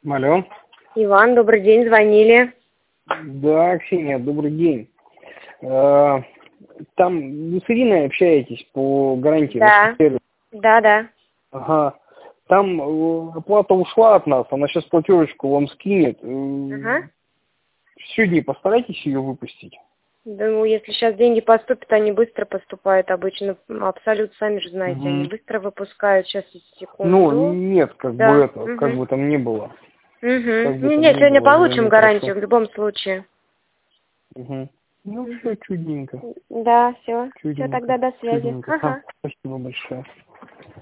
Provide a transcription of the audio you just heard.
Алло. Иван, добрый день, звонили. Да, Ксения, добрый день. Там вы с Ириной общаетесь по гарантии? Да, да. Ага. Там оплата ушла от нас, она сейчас платежечку вам скинет. Ага. Сегодня постарайтесь ее выпустить. Да, ну, если сейчас деньги поступят, они быстро поступают обычно. Абсолютно, сами же знаете, они быстро выпускают. Сейчас, секунду. Ну, нет, как Да. как бы там ни было. Как бы там Нет, ни сегодня было, получим я гарантию прошу. в любом случае. Ну, все чудненько. Да, все. Все, Чудненько. тогда до связи. Чудненько. Ага. Спасибо большое.